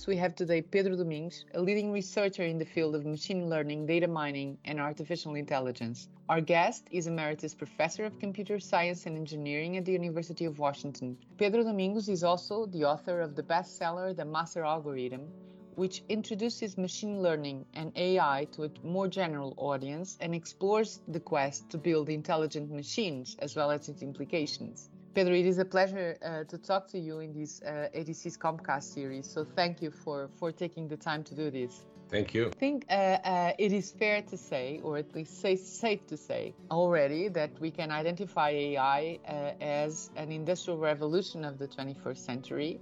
podcast, we have today Pedro Domingos, a leading researcher in the field of machine learning, data mining, and artificial intelligence. Our guest is Emeritus Professor of Computer Science and Engineering at the University of Washington. Pedro Domingos is also the author of the bestseller The Master Algorithm, which introduces machine learning and AI to a more general audience and explores the quest to build intelligent machines as well as its implications. Pedro, it is a pleasure to talk to you in this ADC's Comcast series, so thank you for taking the time to do this. Thank you. I think it is fair to say, or at least safe to say already, that we can identify AI as an industrial revolution of the 21st century.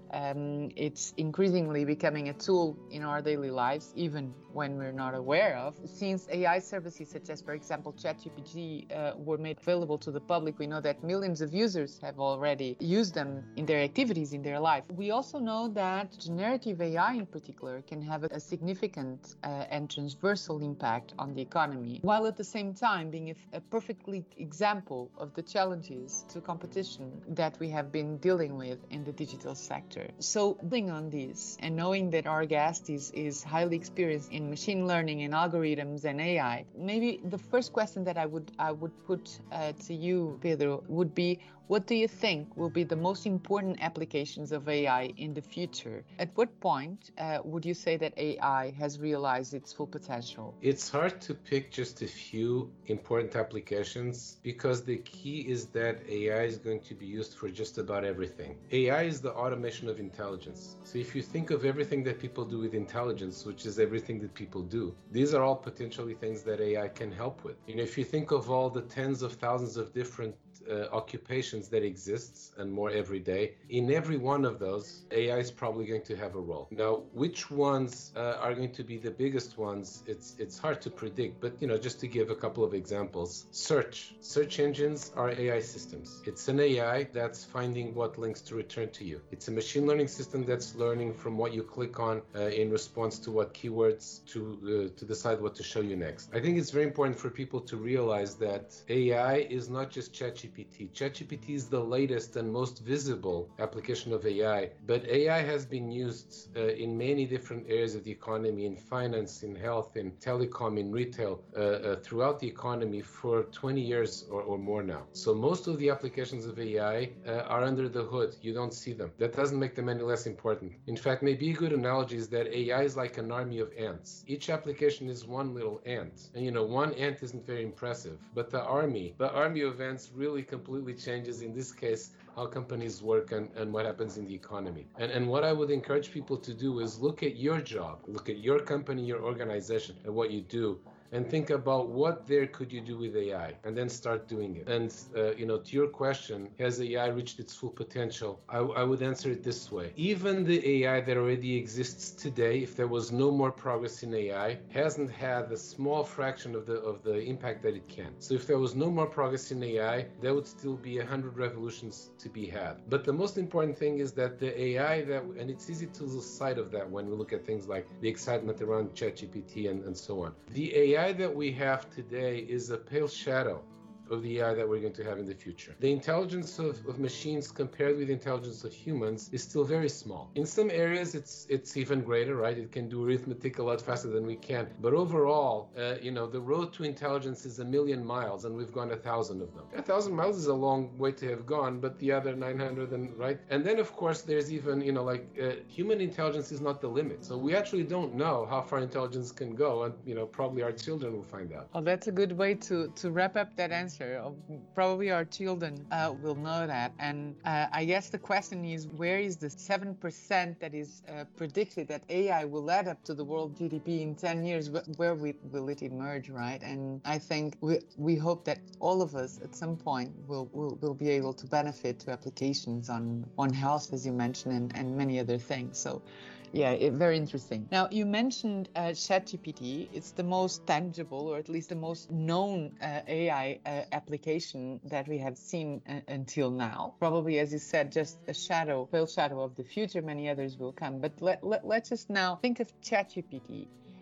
It's increasingly becoming a tool in our daily lives, even when we're not aware of. Since AI services such as, for example, ChatGPT were made available to the public, we know that millions of users have already used them in their activities, in their life. We also know that generative AI in particular can have a significant and transversal impact on the economy, while at the same time being a perfectly example of the challenges to competition that we have been dealing with in the digital sector. So building on this and knowing that our guest is highly experienced in machine learning and algorithms and AI, maybe the first question that I would put to you, Pedro, would be, what do you think will be the most important applications of AI in the future? At what point would you say that AI has realized its full potential? It's hard to pick just a few important applications because the key is that AI is going to be used for just about everything. AI is the automation of intelligence. So if you think of everything that people do with intelligence, which is everything that people do, these are all potentially things that AI can help with. If you think of all the tens of thousands of different occupations that exists and more every day, in every one of those, AI is probably going to have a role. Now, which ones are going to be the biggest ones, it's hard to predict, but just to give a couple of examples, search engines are AI systems. It's an AI that's finding what links to return to you. It's a machine learning system that's learning from what you click on in response to what keywords to decide what to show you next. I think it's very important for people to realize that AI is not just ChatGPT. ChatGPT is the latest and most visible application of AI, but AI has been used in many different areas of the economy, in finance, in health, in telecom, in retail, throughout the economy for 20 years or more now. So most of the applications of AI are under the hood. You don't see them. That doesn't make them any less important. In fact, maybe a good analogy is that AI is like an army of ants. Each application is one little ant. And one ant isn't very impressive, but the army of ants really completely changes, in this case, how companies work and what happens in the economy. And what I would encourage people to do is look at your job, look at your company, your organization, and what you do, and think about what there could you do with AI, and then start doing it. And to your question, has AI reached its full potential? I would answer it this way: even the AI that already exists today, if there was no more progress in AI, hasn't had a small fraction of the impact that it can. So if there was no more progress in AI, there would still be 100 revolutions to be had. But the most important thing is that the AI and it's easy to lose sight of that when we look at things like the excitement around ChatGPT and so on. The AI that we have today is a pale shadow of the AI that we're going to have in the future. The intelligence of machines compared with the intelligence of humans is still very small. In some areas, it's even greater, right? It can do arithmetic a lot faster than we can. But overall, the road to intelligence is 1,000,000 miles, and we've gone 1,000 of them. 1,000 miles is a long way to have gone, but the other 900, right? And then, of course, there's even, human intelligence is not the limit. So we actually don't know how far intelligence can go, and, probably our children will find out. Oh, that's a good way to wrap up that answer. Probably our children will know that. And I guess the question is, where is the 7% that is predicted that AI will add up to the world GDP in 10 years? Where will it emerge, right? And I think we hope that all of us at some point will be able to benefit to applications on health, as you mentioned, and many other things. So yeah, very interesting. Now, you mentioned ChatGPT. It's the most tangible, or at least the most known AI application that we have seen until now. Probably, as you said, just a pale shadow of the future. Many others will come. But let's just now think of ChatGPT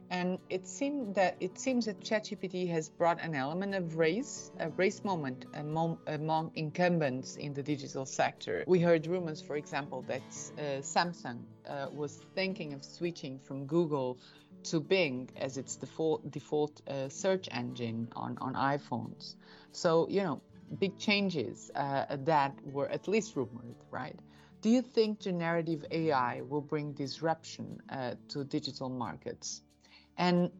And it seems that ChatGPT has brought an element of a race moment among incumbents in the digital sector. We heard rumors, for example, that Samsung was thinking of switching from Google to Bing as its default search engine on iPhones. So, big changes that were at least rumored, right? Do you think generative AI will bring disruption to digital markets? And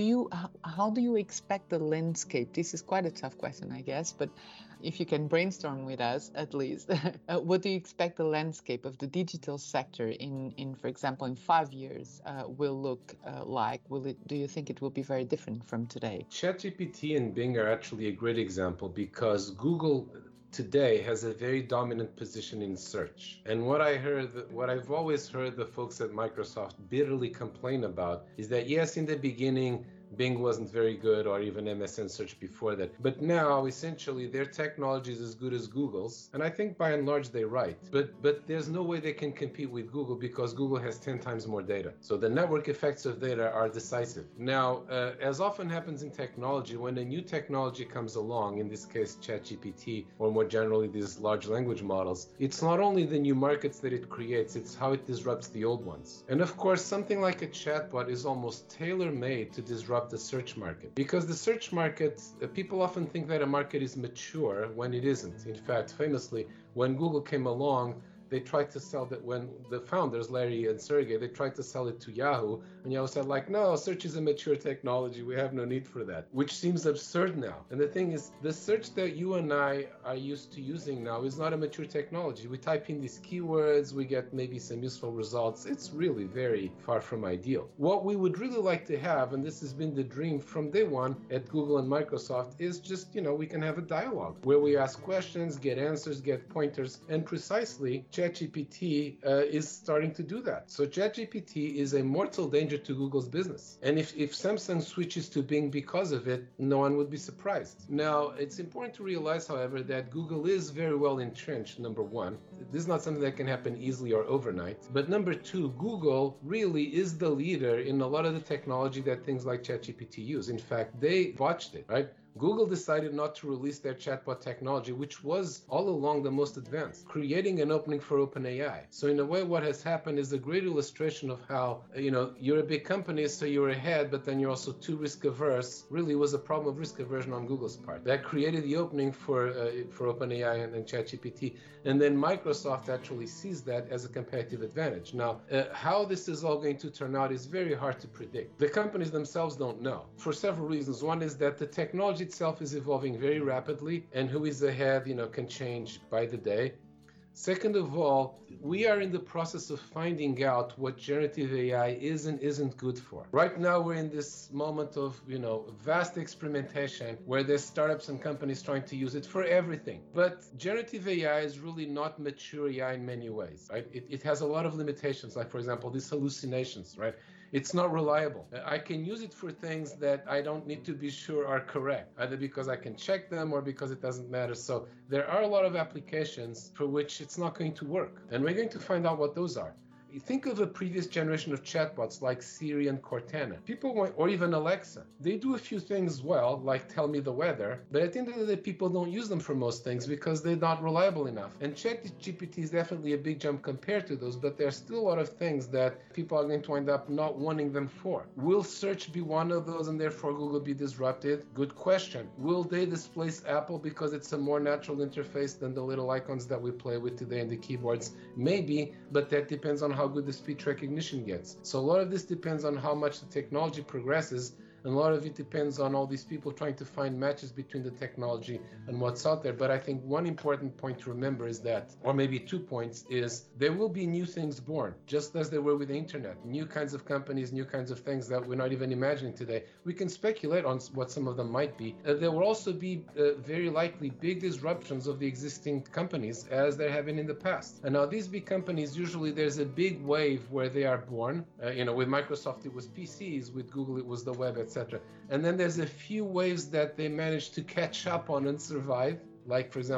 how do you expect the landscape? This is quite a tough question, I guess, but if you can brainstorm with us at least, what do you expect the landscape of the digital sector in for example, in 5 years will look like? Do you think it will be very different from today? ChatGPT and Bing are actually a great example because Google today has a very dominant position in search. And what I've always heard the folks at Microsoft bitterly complain about is that yes, in the beginning, Bing wasn't very good, or even MSN search before that. But now, essentially, their technology is as good as Google's. And I think by and large, they're right. But there's no way they can compete with Google because Google has 10 times more data. So the network effects of data are decisive. Now, as often happens in technology, when a new technology comes along, in this case, ChatGPT, or more generally, these large language models, it's not only the new markets that it creates, it's how it disrupts the old ones. And of course, something like a chatbot is almost tailor-made to disrupt the search market, because the search market, people often think that a market is mature when it isn't. In fact, famously, when Google came along, they tried to sell that. When the founders, Larry and Sergey, they tried to sell it to Yahoo, and Yahoo said like, no, search is a mature technology, we have no need for that, which seems absurd now. And the thing is, the search that you and I are used to using now is not a mature technology. We type in these keywords, we get maybe some useful results. It's really very far from ideal. What we would really like to have, and this has been the dream from day one at Google and Microsoft, is just, we can have a dialogue where we ask questions, get answers, get pointers, and precisely ChatGPT is starting to do that. So ChatGPT is a mortal danger to Google's business. And if Samsung switches to Bing because of it, no one would be surprised. Now, it's important to realize, however, that Google is very well entrenched, number one. This is not something that can happen easily or overnight. But number two, Google really is the leader in a lot of the technology that things like ChatGPT use. In fact, they botched it, right? Google decided not to release their chatbot technology, which was all along the most advanced, creating an opening for OpenAI. So in a way, what has happened is a great illustration of how, you're a big company, so you're ahead, but then you're also too risk averse. Really was a problem of risk aversion on Google's part. That created the opening for OpenAI and ChatGPT. And then Microsoft actually sees that as a competitive advantage. Now, how this is all going to turn out is very hard to predict. The companies themselves don't know for several reasons. One is that the technology itself is evolving very rapidly, and who is ahead, can change by the day. Second of all, we are in the process of finding out what generative AI is and isn't good for. Right now, we're in this moment of, vast experimentation where there's startups and companies trying to use it for everything. But generative AI is really not mature AI in many ways, right? It has a lot of limitations, like, for example, these hallucinations, right? It's not reliable. I can use it for things that I don't need to be sure are correct, either because I can check them or because it doesn't matter. So there are a lot of applications for which it's not going to work. And we're going to find out what those are. You think of a previous generation of chatbots like Siri and Cortana. Or even Alexa. They do a few things well, like tell me the weather, but at the end of the day, people don't use them for most things because they're not reliable enough. And ChatGPT is definitely a big jump compared to those, but there are still a lot of things that people are going to wind up not wanting them for. Will search be one of those and therefore Google be disrupted? Good question. Will they displace Apple because it's a more natural interface than the little icons that we play with today in the keyboards? Maybe, but that depends on how good the speech recognition gets. So a lot of this depends on how much the technology progresses, and a lot of it depends on all these people trying to find matches between the technology and what's out there. But I think one important point to remember is that, or maybe 2 points, is there will be new things born, just as there were with the internet. New kinds of companies, new kinds of things that we're not even imagining today. We can speculate on what some of them might be. There will also be very likely big disruptions of the existing companies as there have been in the past. And now these big companies, usually there's a big wave where they are born. With Microsoft, it was PCs. With Google, it was the web, etc. And then there's a few waves that they managed to catch up on and survive. Like, for example,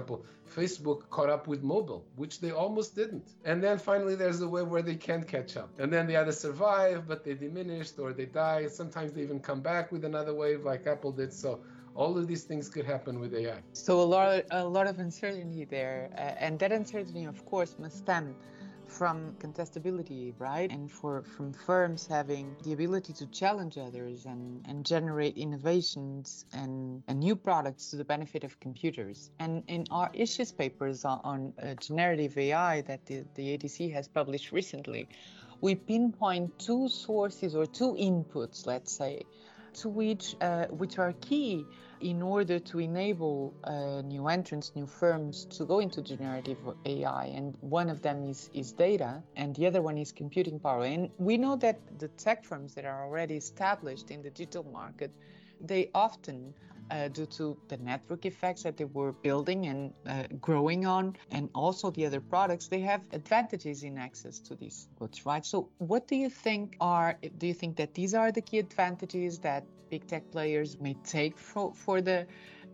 Facebook caught up with mobile, which they almost didn't. And then finally there's a wave where they can't catch up. And then they either survive, but they diminished, or they die. Sometimes they even come back with another wave like Apple did. So all of these things could happen with AI. So a lot of uncertainty there. And that uncertainty, of course, must stem from contestability, right? And from firms having the ability to challenge others and generate innovations and new products to the benefit of computers. And in our issues papers on generative AI that the ADC has published recently, we pinpoint two sources or two inputs, let's say, to which are key in order to enable new entrants, new firms to go into generative AI. And one of them is data, and the other one is computing power. And we know that the tech firms that are already established in the digital market, they often, due to the network effects that they were building and growing on, and also the other products, they have advantages in access to these goods, right? So what do you think that these are the key advantages that big tech players may take for the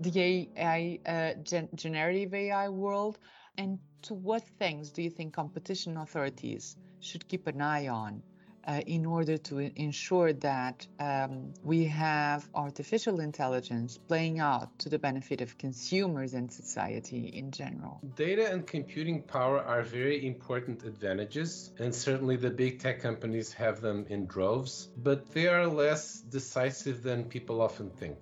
AI, generative AI world? And to what things do you think competition authorities should keep an eye on in order to ensure that we have artificial intelligence playing out to the benefit of consumers and society in general? Data and computing power are very important advantages, and certainly the big tech companies have them in droves, but they are less decisive than people often think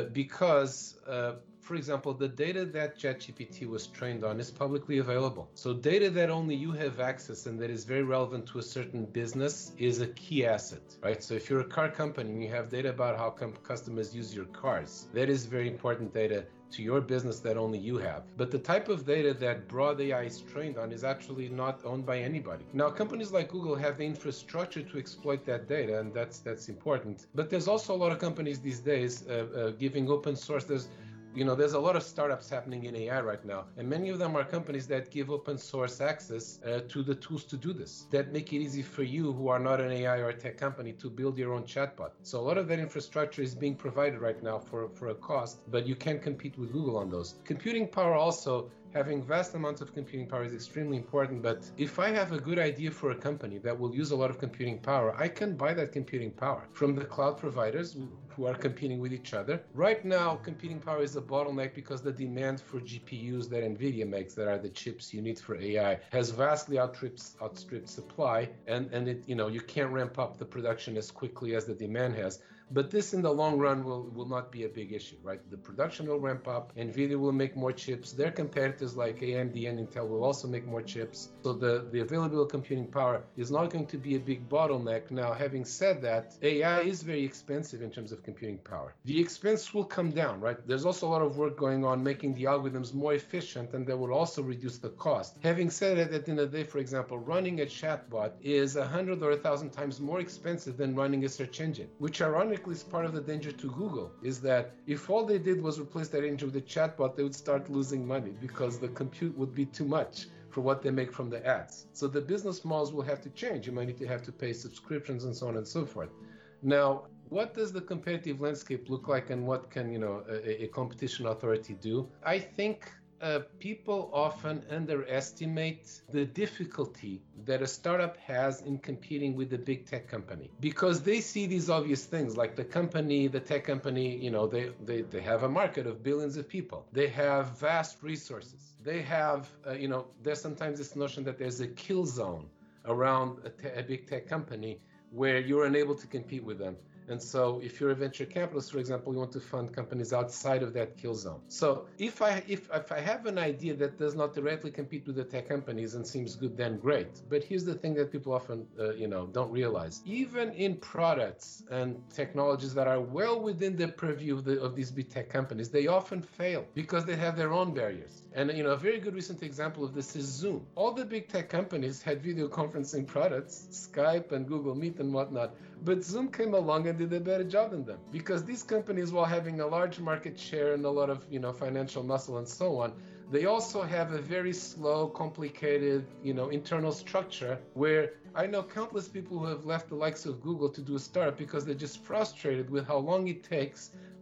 because for example, the data that ChatGPT was trained on is publicly available. So data that only you have access and that is very relevant to a certain business is a key asset, right? So if you're a car company and you have data about how customers use your cars, that is very important data to your business that only you have. But the type of data that broad AI is trained on is actually not owned by anybody. Now, companies like Google have the infrastructure to exploit that data, and that's important. But there's also a lot of companies these days giving open source. There's a lot of startups happening in AI right now, and many of them are companies that give open source access to the tools to do this, that make it easy for you who are not an AI or a tech company to build your own chatbot. So a lot of that infrastructure is being provided right now for a cost, but you can't compete with Google on those. Computing power also, having vast amounts of computing power is extremely important, but if I have a good idea for a company that will use a lot of computing power, I can buy that computing power from the cloud providers who are competing with each other. Right now, computing power is a bottleneck because the demand for GPUs that NVIDIA makes, that are the chips you need for AI, has vastly outstripped supply, and it, you can't ramp up the production as quickly as the demand has. But this in the long run will not be a big issue, right? The production will ramp up, NVIDIA will make more chips, their competitors like AMD and Intel will also make more chips. So the available computing power is not going to be a big bottleneck. Now, having said that, AI is very expensive in terms of computing power. The expense will come down, right? There's also a lot of work going on making the algorithms more efficient, and that will also reduce the cost. Having said that, at the end of the day, for example, running a chatbot is 100 or 1,000 times more expensive than running a search engine, which ironically is part of the danger to Google, is that if all they did was replace that engine with a chatbot, they would start losing money because the compute would be too much for what they make from the ads. So the business models will have to change. You might need to have to pay subscriptions and so on and so forth. Now, what does the competitive landscape look like, and what can a competition authority do? I think people often underestimate the difficulty that a startup has in competing with the big tech company, because they see these obvious things like the tech company, they have a market of billions of people. They have vast resources. They have, there's sometimes this notion that there's a kill zone around a big tech company where you're unable to compete with them. And so if you're a venture capitalist, for example, you want to fund companies outside of that kill zone. So if I have an idea that does not directly compete with the tech companies and seems good, then great. But here's the thing that people often, don't realize. Even in products and technologies that are well within the purview of these big tech companies, they often fail because they have their own barriers. And, a very good recent example of this is Zoom. All the big tech companies had video conferencing products, Skype and Google Meet and whatnot, but Zoom came along and did a better job than them, because these companies, while having a large market share and a lot of financial muscle and so on, they also have a very slow, complicated internal structure, where I know countless people who have left the likes of Google to do a startup because they're just frustrated with how long it takes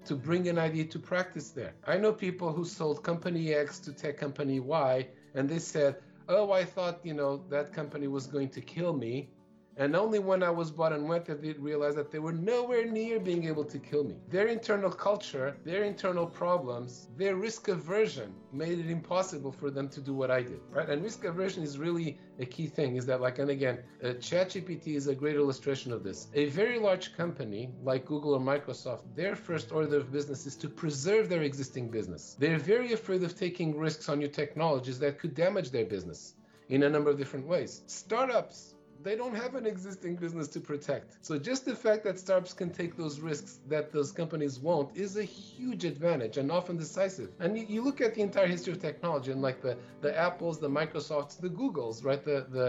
to bring an idea to practice there. I know people who sold company X to tech company Y, and they said, oh, I thought, that company was going to kill me. And only when I was bought and went did they realize that they were nowhere near being able to kill me. Their internal culture, their internal problems, their risk aversion made it impossible for them to do what I did, right? And risk aversion is really a key thing, is that and again, ChatGPT is a great illustration of this. A very large company like Google or Microsoft, their first order of business is to preserve their existing business. They're very afraid of taking risks on new technologies that could damage their business in a number of different ways. Startups, they don't have an existing business to protect. So just the fact that startups can take those risks that those companies won't is a huge advantage and often decisive. And you look at the entire history of technology and the Apples, the Microsofts, the Googles, right?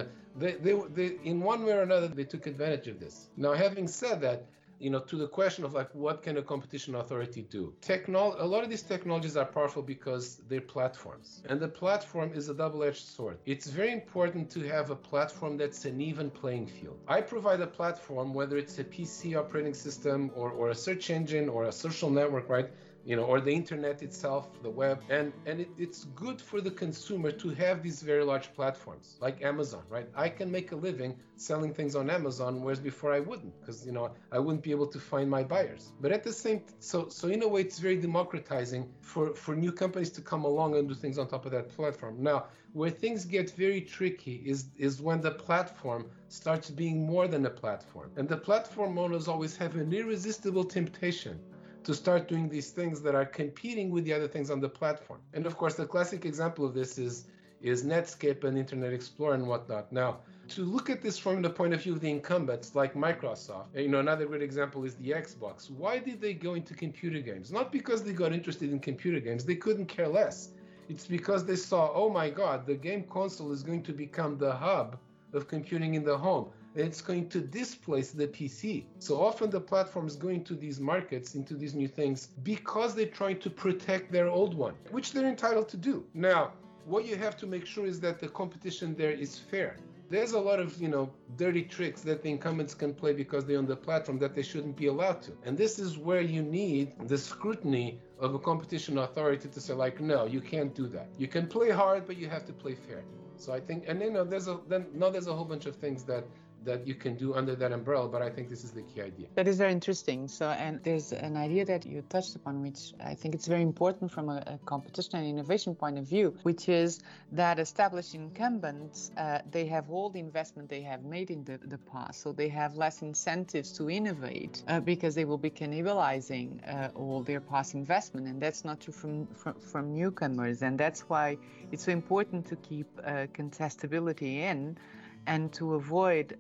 They in one way or another, they took advantage of this. Now, having said that, to the question of what can a competition authority do? A lot of these technologies are powerful because they're platforms. And the platform is a double-edged sword. It's very important to have a platform that's an even playing field. I provide a platform, whether it's a PC operating system or a search engine or a social network, right? Or the internet itself, the web, and it's good for the consumer to have these very large platforms like Amazon, right? I can make a living selling things on Amazon, whereas before I wouldn't, because I wouldn't be able to find my buyers. But at the same, so in a way, it's very democratizing for new companies to come along and do things on top of that platform. Now, where things get very tricky is when the platform starts being more than a platform, and the platform owners always have an irresistible temptation to start doing these things that are competing with the other things on the platform. And of course, the classic example of this is Netscape and Internet Explorer and whatnot. Now, to look at this from the point of view of the incumbents like Microsoft, another great example is the Xbox. Why did they go into computer games? Not because they got interested in computer games, they couldn't care less. It's because they saw, oh my God, the game console is going to become the hub of computing in the home. It's going to displace the PC. So often the platforms go into these markets, into these new things, because they're trying to protect their old one, which they're entitled to do. Now, what you have to make sure is that the competition there is fair. There's a lot of, dirty tricks that the incumbents can play because they own the platform that they shouldn't be allowed to. And this is where you need the scrutiny of a competition authority to say, no, you can't do that. You can play hard, but you have to play fair. So I think, and there's a whole bunch of things that you can do under that umbrella, but I think this is the key idea. That is very interesting. So, and there's an idea that you touched upon, which I think it's very important from a competition and innovation point of view, which is that established incumbents, they have all the investment they have made in the past, so they have less incentives to innovate because they will be cannibalizing all their past investment, and that's not true from newcomers, and that's why it's so important to keep contestability in. And to avoid,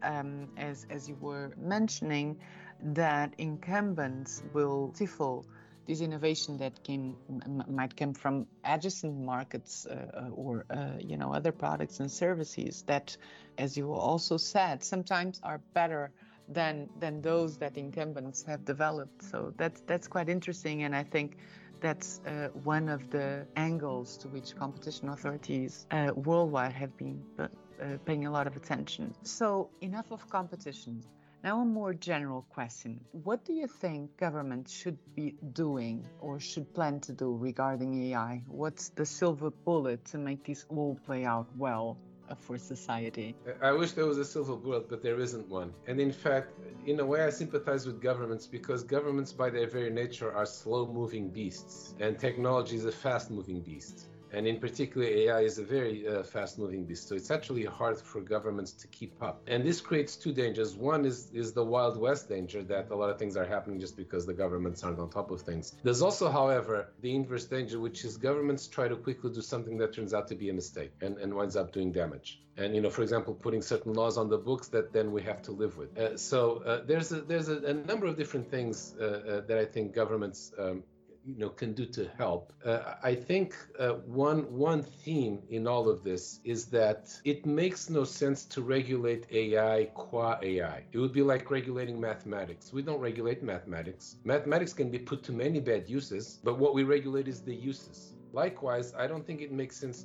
as you were mentioning, that incumbents will stifle this innovation that might come from adjacent markets or other products and services that, as you also said, sometimes are better than those that incumbents have developed. So that's quite interesting, and I think that's one of the angles to which competition authorities worldwide have been paying a lot of attention. So enough of competition. Now a more general question. What do you think government should be doing or should plan to do regarding AI? What's the silver bullet to make this all play out well for society? I wish there was a silver bullet, but there isn't one. And in fact, in a way, I sympathize with governments because governments by their very nature are slow-moving beasts, and technology is a fast-moving beast. And in particular, AI is a very fast-moving beast. So it's actually hard for governments to keep up. And this creates two dangers. One is the Wild West danger that a lot of things are happening just because the governments aren't on top of things. There's also, however, the inverse danger, which is governments try to quickly do something that turns out to be a mistake and winds up doing damage. And, for example, putting certain laws on the books that then we have to live with. So there's a number of different things that I think governments can do to help. I think one theme in all of this is that it makes no sense to regulate AI qua AI. It would be like regulating mathematics. We don't regulate mathematics. Mathematics can be put to many bad uses, but what we regulate is the uses. Likewise, I don't think it makes sense to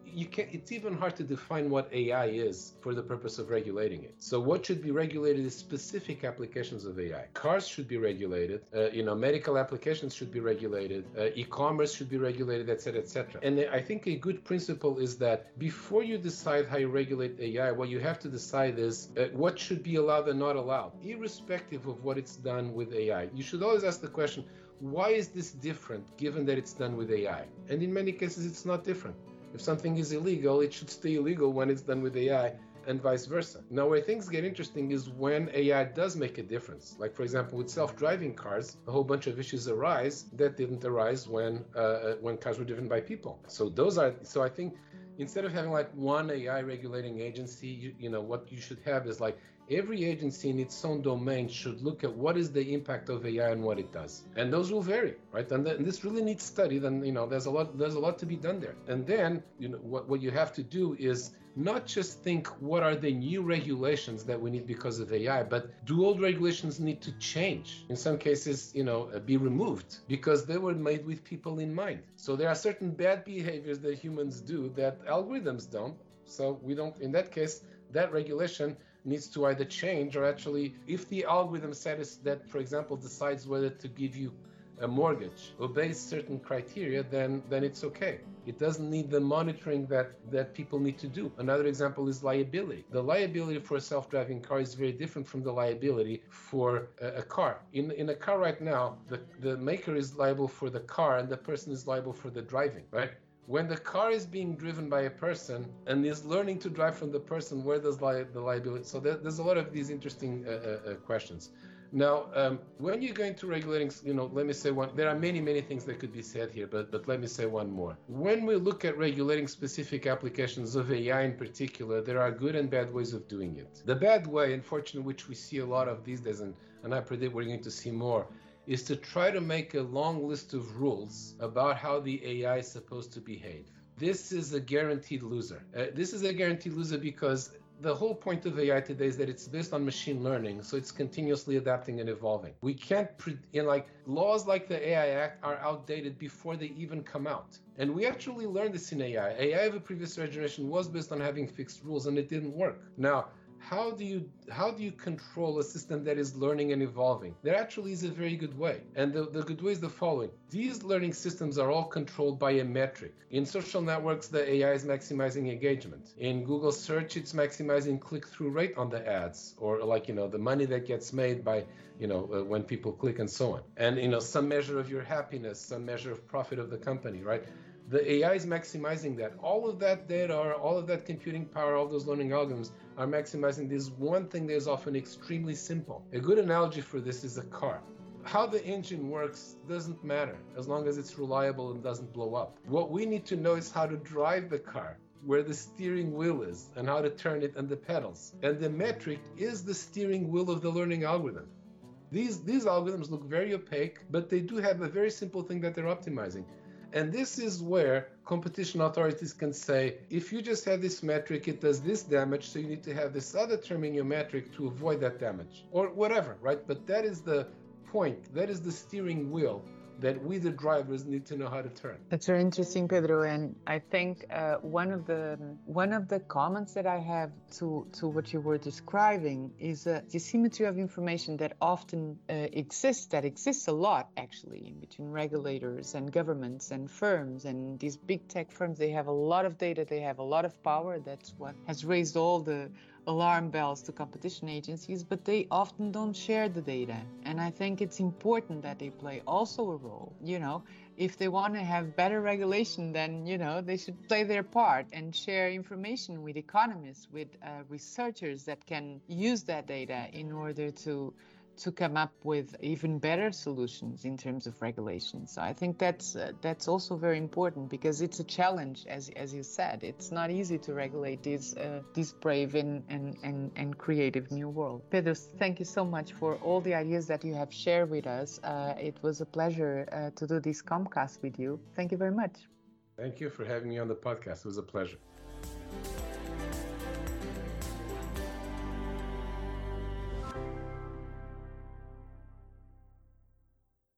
it's even hard to define what AI is for the purpose of regulating it. So what should be regulated is specific applications of AI. Cars should be regulated, medical applications should be regulated, e-commerce should be regulated, etc., etc. And I think a good principle is that before you decide how you regulate AI, what you have to decide is what should be allowed and not allowed, irrespective of what it's done with AI. You should always ask the question, why is this different given that it's done with AI? And in many cases, it's not different. If something is illegal, it should stay illegal when it's done with AI, and vice versa. Now, where things get interesting is when AI does make a difference. Like, for example, with self-driving cars, a whole bunch of issues arise that didn't arise when cars were driven by people. So I think instead of having like one AI regulating agency, what you should have is like every agency in its own domain should look at what is the impact of AI and what it does, and those will vary, right? And this really needs study. Then there's a lot to be done there. And then what you have to do is not just think what are the new regulations that we need because of AI, but do old regulations need to change? In some cases, be removed because they were made with people in mind. So there are certain bad behaviors that humans do that algorithms don't. So we don't. In that case, that regulation needs to either change or actually, if the algorithm that, for example, decides whether to give you a mortgage obeys certain criteria, then it's okay. It doesn't need the monitoring that people need to do. Another example is liability. The liability for a self-driving car is very different from the liability for a car. In a car right now, the maker is liable for the car and the person is liable for the driving, right? When the car is being driven by a person and is learning to drive from the person, where does the liability? So there's a lot of these interesting questions. Now, when you're going to regulating, let me say one. There are many things that could be said here, but let me say one more. When we look at regulating specific applications of AI in particular, there are good and bad ways of doing it. The bad way, unfortunately, which we see a lot of these days, and I predict we're going to see more, is to try to make a long list of rules about how the AI is supposed to behave. This is a guaranteed loser. This is a guaranteed loser because the whole point of AI today is that it's based on machine learning, so it's continuously adapting and evolving. We can't, laws like the AI Act are outdated before they even come out. And we actually learned this in AI. AI of a previous generation was based on having fixed rules, and it didn't work. Now, how do you control a system that is learning and evolving? There actually is a very good way. And the good way is the following. These learning systems are all controlled by a metric. In social networks, the AI is maximizing engagement. In Google search, it's maximizing click-through rate on the ads, or the money that gets made by, when people click and so on. And, some measure of your happiness, some measure of profit of the company, right? The AI is maximizing that. All of that data, all of that computing power, all those learning algorithms are maximizing this one thing that is often extremely simple. A good analogy for this is a car. How the engine works doesn't matter as long as it's reliable and doesn't blow up. What we need to know is how to drive the car, where the steering wheel is and how to turn it and the pedals. And the metric is the steering wheel of the learning algorithm. These algorithms look very opaque, but they do have a very simple thing that they're optimizing. And this is where competition authorities can say, if you just have this metric, it does this damage, so you need to have this other term in your metric to avoid that damage, or whatever, right? But that is the point, that is the steering wheel that we, the drivers, need to know how to turn. That's very interesting, Pedro. And I think one of the comments that I have to what you were describing is the asymmetry of information that often exists a lot, actually, between regulators and governments and firms. And these big tech firms, they have a lot of data, they have a lot of power. That's what has raised all the alarm bells to competition agencies, but they often don't share the data. And I think it's important that they play also a role. If they want to have better regulation, then, they should play their part and share information with economists, with researchers that can use that data in order to come up with even better solutions in terms of regulation. So I think that's also very important because it's a challenge, as you said. It's not easy to regulate this brave and creative new world. Pedro, thank you so much for all the ideas that you have shared with us. It was a pleasure to do this Comcast with you. Thank you very much. Thank you for having me on the podcast. It was a pleasure.